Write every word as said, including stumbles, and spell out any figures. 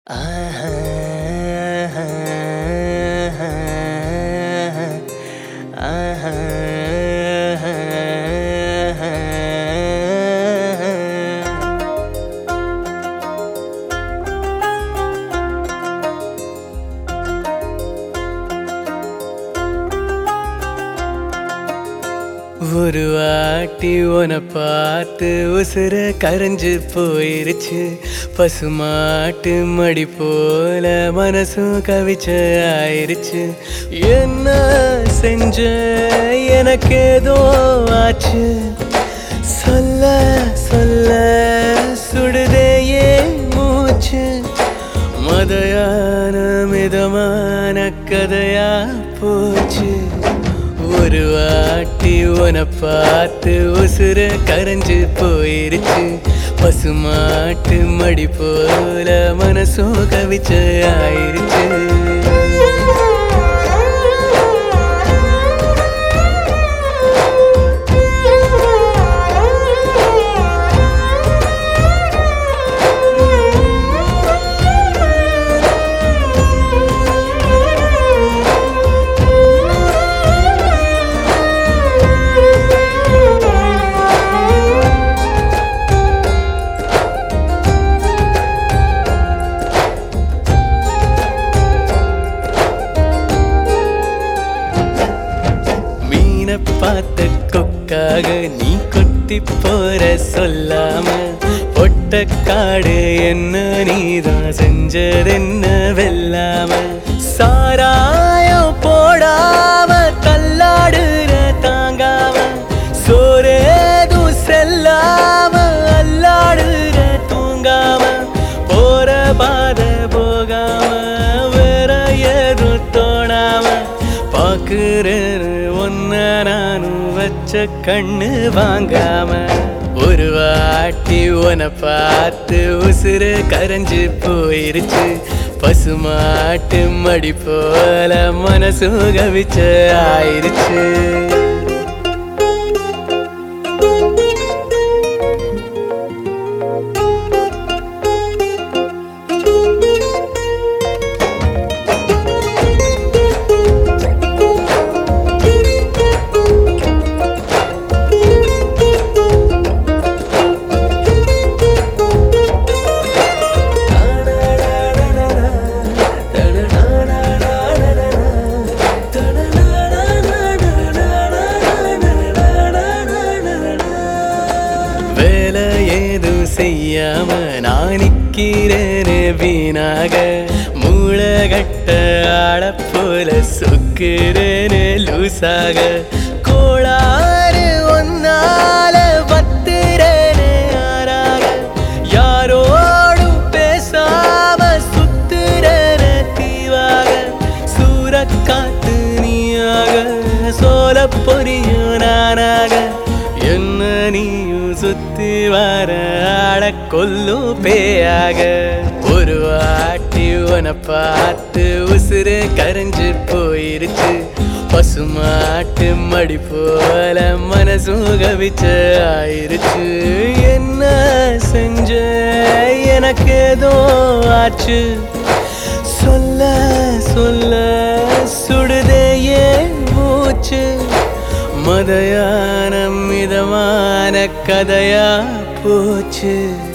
ஒரு வாட்டி உன பார்த்து உசுர கரைஞ்சு போயிருச்சு. பசுமாட்டு மடி போல மனசும் கவிச்ச ஆயிருச்சு. என்ன செஞ்ச எனக்கு ஏதோ ஆச்சு. சொல்ல சொல்ல சுடுதே ஏன் மூச்சு. மதையான மிதமான கதையா போச்சு. ஒரு வாட்டி உன பார்த்து உசுர கரைஞ்சு போயிருச்சு. பசுமாட்டு மடி போல மனசும் கவிச்ச ஆயிருச்சு. பார்த்த கொக்காக நீ கொத்தி போற சொல்லாம பொட்ட காடு என்ன நீதான் செஞ்சதென்ன வெல்லாம. சாராயம் போடாம தள்ளாடுற தாங்காம சோரேதும் செல்லாம அல்லாடுற தூங்காம போற பாத போகாம வேற ஏதும் தோணாம பாக்குறேன் ஒன்ன நானும் வச்ச கண்ணு வாங்காம. ஒரு வாட்டி உன பார்த்து உசுர கரைஞ்சு போயிருச்சு. பசுமாட்டு மடி போல மனசு கவிச்ச ஆயிருச்சு. வேலை ஏதும் செய்யாம நான் நிக்கிறேனே வீணாக. மூளைகட்ட ஆள போல சொக்குறேனே லூசாக. கோளாறு ஒன்னால பத்துறேனே ஆறாக. யாரோடும் பேசாம சுத்துறேனே தீவாக. சூறக்காத்து நீயாக சோல பொரியும் நானாக. என்ன நீயும் சுத்தி வர ஆட கொல்லும் பேயாக. ஒரு வாட்டி உன பார்த்து உசுறு கரைஞ்சு போயிருச்சு. பசுமாட்டு மடி போல மனசும் கவிச்ச ஆயிருச்சு. என்ன செஞ்ச எனக்கு ஏதோ ஆச்சு. சொல்ல சொல்ல சுடுதே ஏன் மூச்சு. மதையான மிதமான கதையா போச்சு.